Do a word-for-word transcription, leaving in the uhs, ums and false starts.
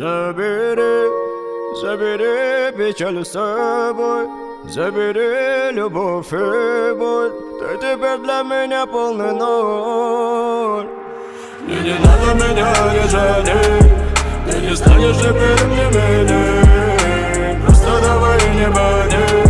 Забери, забери печаль с собой, забери любовь и боль. Ты теперь для меня полный ноль. И не надо меня не жалеть, ты не станешь теперь мне милей. Просто давай не болей.